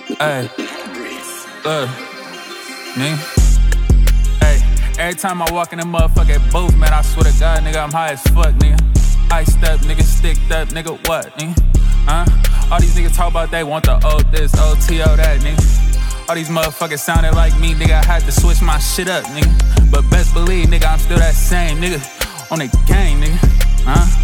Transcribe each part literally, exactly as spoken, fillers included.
Hey, look, nigga. Hey, every time I walk in the motherfucking booth, man, I swear to God, nigga, I'm high as fuck, nigga. Iced up, nigga, sticked up, nigga, what, nigga? Huh? All these niggas talk about they want the O this, O T O that, nigga. All these motherfuckers sounded like me, nigga, I had to switch my shit up, nigga. But best believe, nigga, I'm still that same, nigga, on the game, nigga. Huh?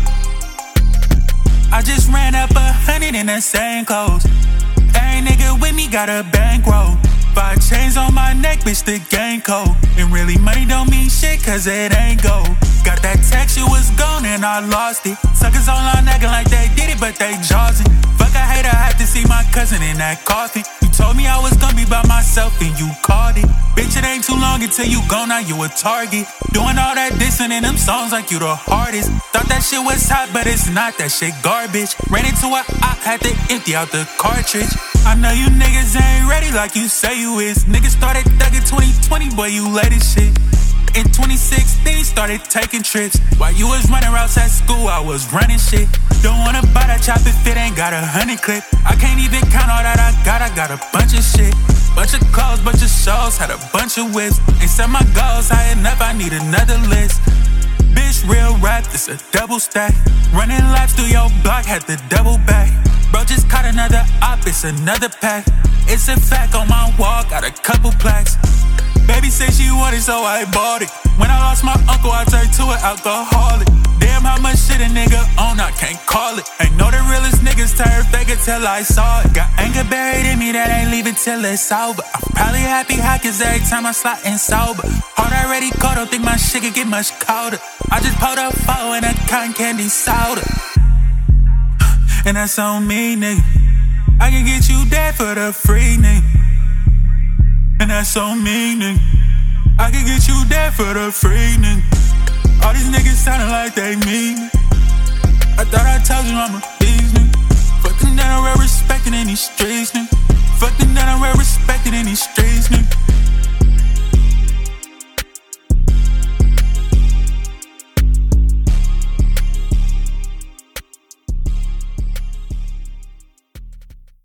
I just ran up a hundred in the same clothes. Every nigga with me got a bankroll. Five chains on my neck, bitch, the gang code. And really, money don't mean shit, cause it ain't gold. Got that text, it was gone and I lost it. Suckers online acting like they did it, but they jawsing. Fuck, I hate I had to see my cousin in that coffin. You told me I was gonna be by myself and you called it. Bitch, it ain't too long until you gone, now you a target. Doing all that dissing in them songs like you the hardest. Thought that shit was hot, but it's not, that shit garbage. Ran into a op, had to empty out the cartridge. I know you niggas ain't ready like you say you is. Niggas started thugging twenty twenty, boy, you late as shit. In twenty sixteen, started taking trips. While you was running routes at school, I was running shit. Don't wanna buy that chop if it ain't got a hundred clip. I can't even count all that I got, I got a bunch of shit. Bunch of clothes, bunch of shows, had a bunch of whips. Ain't set my goals high enough, I need another list. Bitch, real rap, it's a double stack. Running laps through your block, had to double back. Bro just caught another op, it's another pack. It's a fact on my wall, got a couple plaques. Baby said she wanted, so I bought it. When I lost my uncle, I turned to an alcoholic. Damn, how much shit a nigga own, I can't call it. Ain't know the realest niggas turn fake till I saw it. Got anger buried in me that ain't leaving till it's over. I'm probably happy high, cause every time I slot in sober. Heart already cold, don't think my shit could get much colder. I just pulled up four in a cotton candy soda. And that's on me, nigga. I can get you dead for the free, nigga. And that's on me, nigga. I can get you dead for the free, nigga. All these niggas sounding like they mean. I thought I told you I'm a beast, nigga. Fuck them that I'm real respected in these streets, nigga. Fuck them that I'm real respected in these streets, nigga.